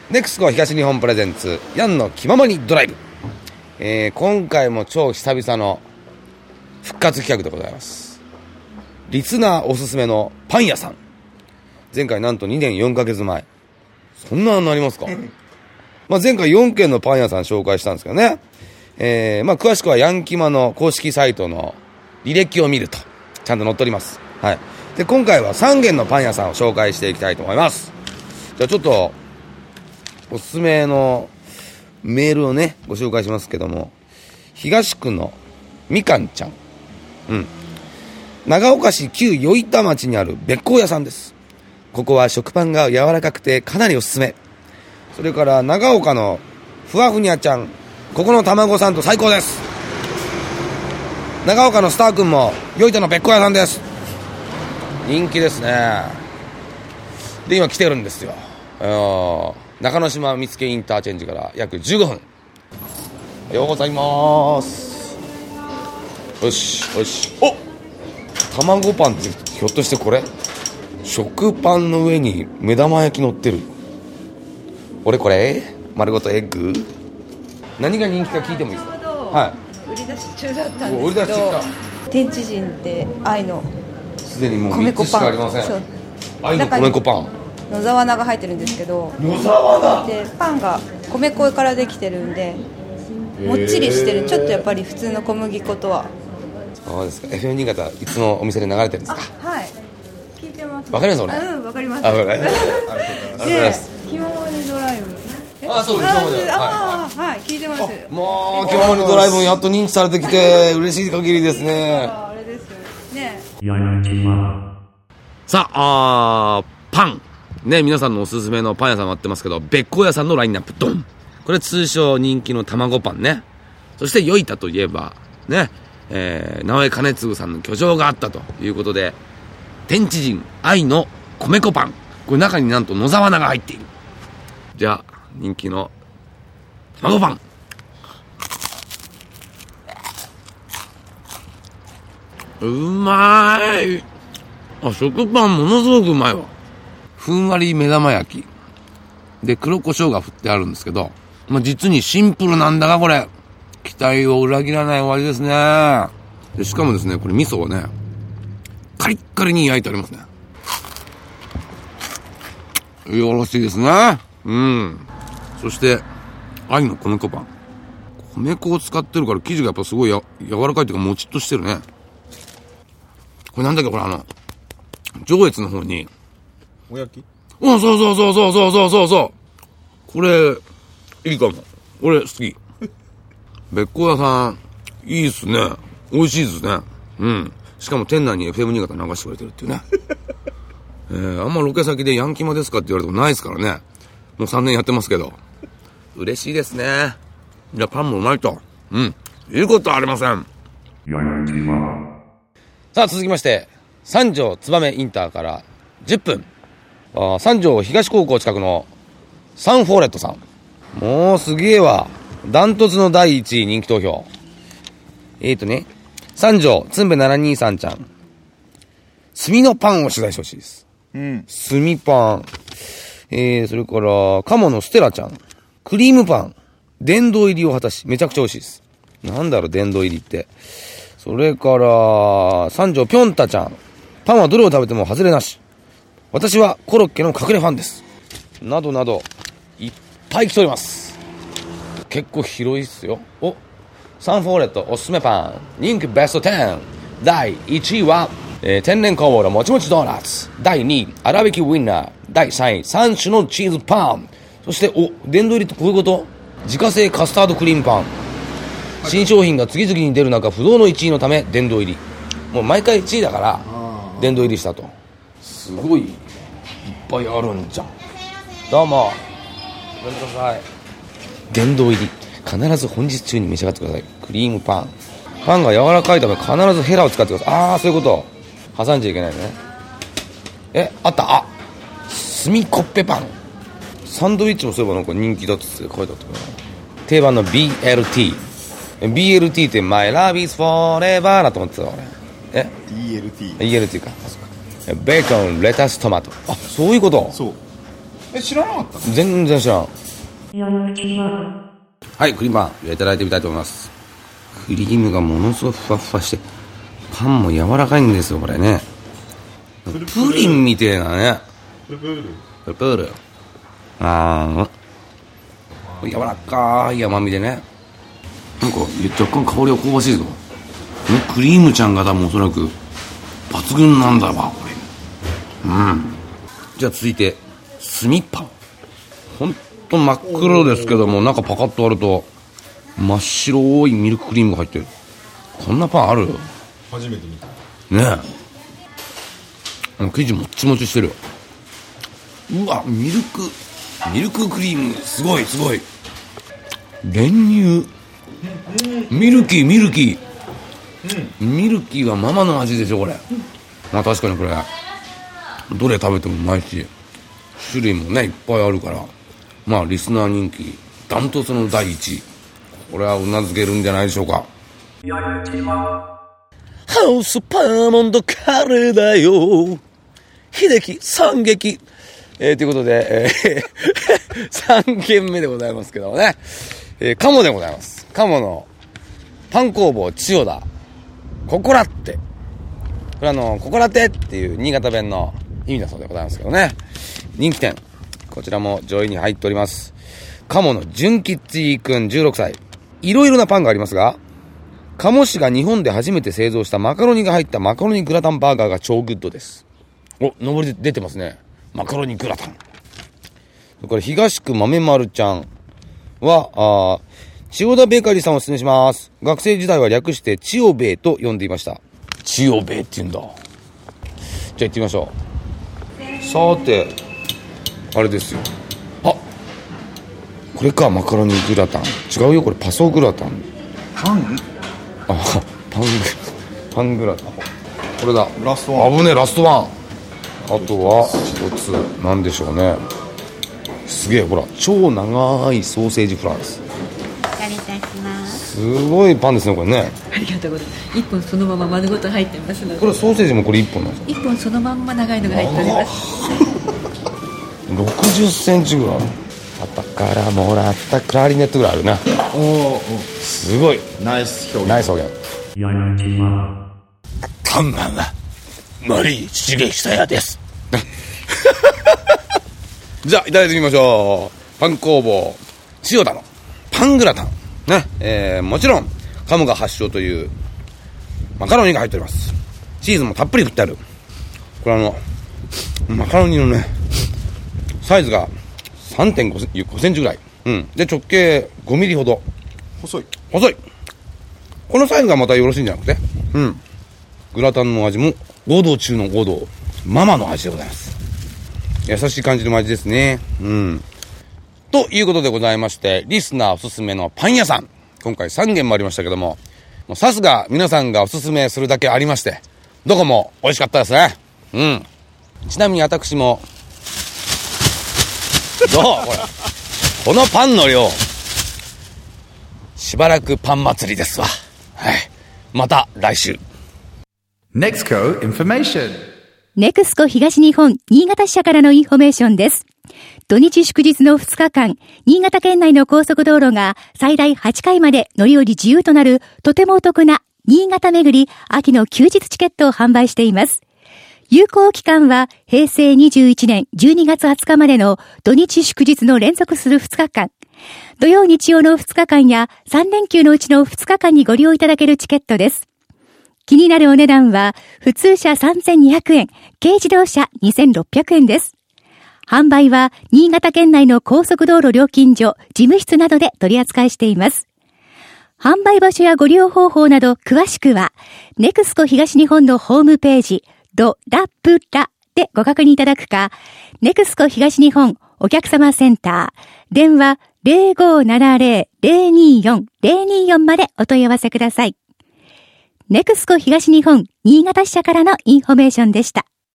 ネクスコ東日本プレゼンツヤンの気ままにドライブ、今回も超久々の復活企画でございます。リスナーおすすめのパン屋さん。前回なんと2年4ヶ月前。そんなのなりますか前回4軒のパン屋さん紹介したんですけどね。詳しくはヤンキマの公式サイトの履歴を見るとちゃんと載っております。はい。で、今回は3軒のパン屋さんを紹介していきたいと思います。じゃあちょっとおすすめのメールをねご紹介しますけども、東区のみかんちゃん、長岡市旧与板町にあるべっこう屋さんです。ここは食パンが柔らかくてかなりおすすめ。それから長岡のふわふにゃちゃん、ここの卵サンド最高です。長岡のスターくんも与板のべっこう屋さんです。人気ですね。で、今来てるんですよ。中之島見附インターチェンジから約15分。おはようございます。よしよし。お、卵パンってひょっとしてこれ食パンの上に目玉焼き乗ってる。これ丸ごとエッグ。何が人気か聞いてもいいですか？はい、 売り出し中だったんですけど、 売り出し中か。 天地人で愛のすでにもう3つしかありません。愛の米粉パン、 野沢菜が入ってるんですけど、 野沢菜でパンが米粉からできてるんでもっちりしてる。ちょっとやっぱり普通の小麦粉とは。 そうですか。 FM 新潟いつもお店で流れてるんですか？ はい、聞いてます。 わかります俺。 わかります。 あ、わかります。 で、気ままにドライブ。 そうです。 はい、聞いてます。 もう気ままにドライブやっと認知されてきて嬉しい限りですね。 あれですね。 さあ、パンね、皆さんのおすすめのパン屋さんがあってますけど、べっこう屋さんのラインナップドン。これ通称人気の卵パンね。そして与板といえばね、直江兼次さんの居城があったということで、天地人愛の米粉パン、これ中になんと野沢菜が入っている。じゃあ人気の卵パン、うまい。食パンものすごくうまいわ。ふんわり目玉焼きで黒胡椒が振ってあるんですけど、実にシンプルなんだがこれ期待を裏切らないお味ですね。でしかもですね、これ味噌をねカリッカリに焼いてありますね。よろしいですね。そして愛の米粉パン、米粉を使ってるから生地がやっぱすごい柔らかいというかもちっとしてるね。これなんだっけ、これ上越の方におやき？ そうこれいいかも。俺好き。べっこう屋さんいいっすね。美味しいですね。しかも店内に FM 新潟流してくれてるっていうねあんまロケ先でヤンキマですかって言われたことないですからね。もう3年やってますけど嬉しいですね。じゃあパンもうまいと言うことはありません。さあ続きまして、三条燕インターから10分、三条東高校近くのサンフォーレットさん。もうすげえわ。ダントツの第1位人気投票。三条つんべ723ちゃん、炭のパンを取材してほしいです。炭パン。それから鴨のステラちゃん、クリームパン殿堂入りを果たしめちゃくちゃ美味しいです。なんだろう殿堂入りって。それから三条ぴょんたちゃん、パンはどれを食べても外れなし、私はコロッケの隠れファンです。などなどいっぱい来ております。結構広いっすよ。サンフォーレットおすすめパン人気ベスト10。第1位は、天然酵母のもちもちドーナツ。第2位粗挽きウインナー。第3位3種のチーズパン。そして殿堂入りってこういうこと？自家製カスタードクリームパン。新商品が次々に出る中不動の1位のため殿堂入り。もう毎回1位だから殿堂入りしたと。すごいいっぱいあるんじゃん。どうもごめんください。殿堂入り必ず本日中に召し上がってください。クリームパン。パンが柔らかいため必ずヘラを使ってください。そういうこと。挟んじゃいけないね。あった。炭コッペパン。サンドイッチもそういえばなんか人気だって書いてあったかな。定番の BLT って My Love is Forever だと思ってた俺。 ELT か。ベーコンレタストマト。そういうこと。 そう。 知らなかったの？ 全然知らん。はい、クリームパンいただいてみたいと思います。クリームがものすごくふわふわして、パンも柔らかいんですよこれね。プリンみたいなね。プル柔らかい甘みでね、なんか若干香りが香ばしいぞ。このクリームちゃんが多分おそらく抜群なんだわこれ。じゃあ続いて炭パン。ほんと真っ黒ですけども、中パカッと割ると真っ白いミルククリームが入ってる。こんなパンある？ 初めて見たねえ。生地もっちもちしてる。うわ、ミルククリームすごい練乳、ミルキーミルキーはママの味でしょこれ。まあ確かにこれどれ食べてもうまいし、種類もねいっぱいあるから、まあリスナー人気ダントツの第一位、これはうなずけるんじゃないでしょうか。ハウスパーモンドカレーだよ秀樹惨劇、ということで、3軒目でございますけどもね、鴨でございます。鴨のパン工房千代田ココラッテ、これココラテっていう新潟弁の意味だそうでございますけどね、人気店こちらも上位に入っております。鴨の純吉くん16歳。いろいろなパンがありますが、鴨市が日本で初めて製造したマカロニが入ったマカロニグラタンバーガーが超グッドです。お、上りで出てますね、マカロニグラタン。これ東区豆丸ちゃんは千代田ベーカリーさんをお勧めします。学生時代は略して千代ベーと呼んでいました。千代ベーって言うんだ。じゃあ行ってみましょう。さてあれですよ、これか、マカロニグラタン。違うよこれパソグラタン。パングラタン、これだ。 ラストワン。 危ねえ、ラストワン。あとは一つなんでしょうね。すげえ、ほら超長いソーセージフランス。 お借りいたします。 すごいパンですねこれね。 ありがとうございます。1本そのまま丸ごと入ってますので。 これソーセージもこれ1本なんですか 1本そのまんま長いのが入っております。 60センチぐらい。パパからもらったクラリネットぐらいあるな。すごいナイス表現。 ナイス表現。こんばんは、森重久也ですじゃあいただいてみましょう。パン工房千代田のパングラタンね、もちろん鴨が発祥というマカロニが入っております。チーズもたっぷり振ってある。これマカロニのねサイズが 3.5 センチぐらい、で直径5ミリほど細い。このサイズがまたよろしいんじゃなくて、グラタンの味も王道中の王道、ママの味でございます。優しい感じの味ですね。ということでございまして、リスナーおすすめのパン屋さん、今回3軒もありましたけども、さすが皆さんがおすすめするだけありまして、どこも美味しかったですね。ちなみに私もどうこのパンの量、しばらくパン祭りですわ。また来週。 NEXCO Information。 NEXCO 東日本新潟支社からのインフォメーションです。土日祝日の2日間、新潟県内の高速道路が最大8回まで乗り降り自由となるとてもお得な新潟巡り秋の休日チケットを販売しています。有効期間は平成21年12月20日までの土日祝日の連続する2日間。土曜日曜の2日間や3連休のうちの2日間にご利用いただけるチケットです。気になるお値段は普通車3200円、軽自動車2600円です。販売は新潟県内の高速道路料金所、事務室などで取り扱いしています。販売場所やご利用方法など詳しくは、NEXCO 東日本のホームページ、ドラプラでご確認いただくか、NEXCO 東日本お客様センター、電話 0570-024-024 までお問い合わせください。NEXCO 東日本新潟支社からのインフォメーションでした。